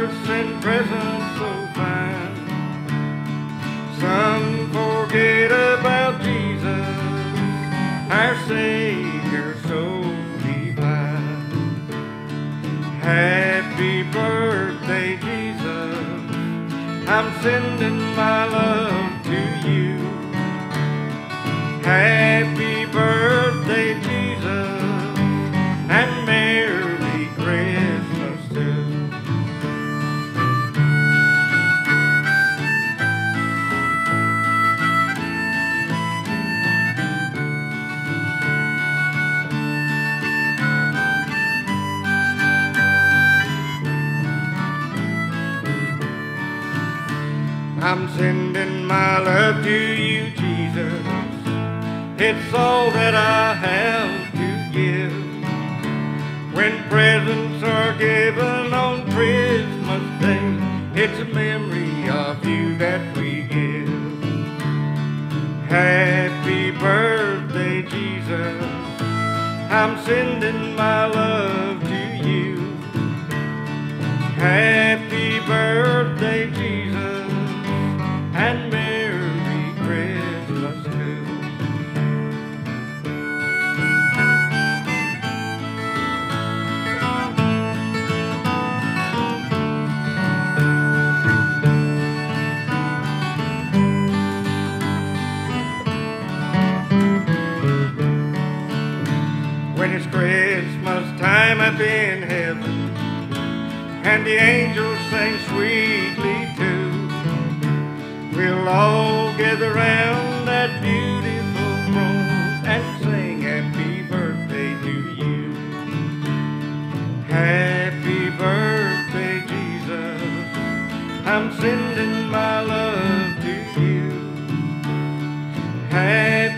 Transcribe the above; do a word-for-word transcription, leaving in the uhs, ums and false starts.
gifts and presents so fine. Some forget about Jesus, our Savior so divine. Happy birthday, Jesus, I'm sending my love to you. Happy birthday, Jesus, and Merry Christmas too. I'm sending my love to you, Jesus. It's all that I have to give. When presents are given on Christmas Day, it's a memory of you that we give. Happy birthday, Jesus, I'm sending my love to you. Happy birthday, Jesus, and Merry Christmas too. When it's Christmas time up in heaven, and the angels sing sweetly too, we'll all gather round that beautiful throne and sing happy birthday to you. Happy birthday, Jesus, I'm sending my love to you. Happy